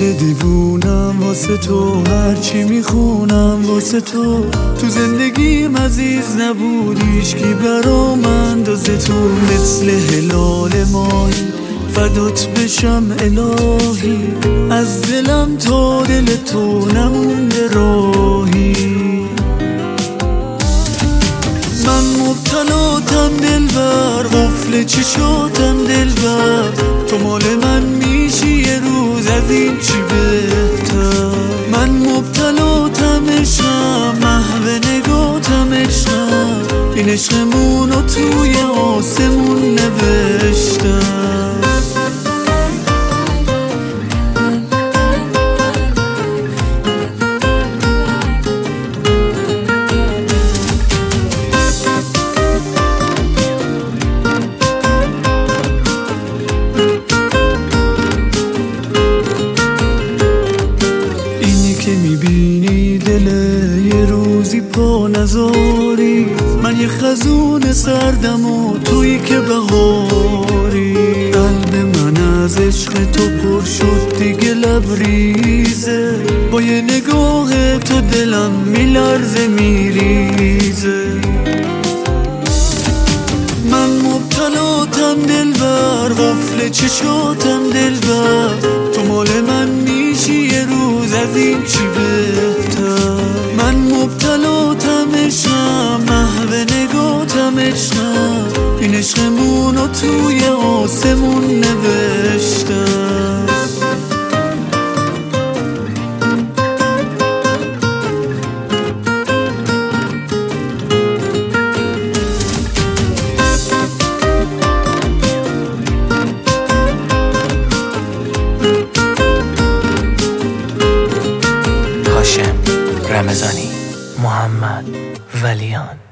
دل دیوونم واسه تو، هرچی میخونم واسه تو. تو زندگیم عزیز نبودیش کی برا من اندازه تو. مثل هلال ماهی فدات بشم الهی، از دلم تا دل تو نمونده راهی. من مبتلاتم دلبر، قفل چشاتم دلبر. تو مال من میشی یه روز، از این چی بهتر. من مبتلاتم عشقم، محو نگاتم عشقم. این عشقمونو توی آسمون نوشتم. که میبینی دله یه روزی پا نذاری، من یه خزون سردم و تویی که بهاری. قلب من از عشق تو پر شد دیگه لبریزه، با یه نگاه تو دلم میلرزه میریزه. من مبتلاتم دلبر، قفل چشاتم دلبر. تو مال من میشی یه روز، از این چی بهتر. من مبتلاتم عشقم، محو نگاتم عشقم. این عشقمونو توی آسمون نوشتم. هاشم رمضانی، محمد ولیان.